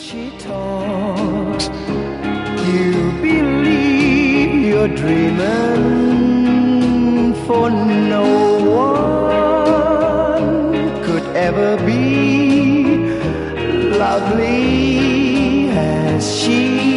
she talks, you believe you're dreaming, for no one could ever be lovely as she.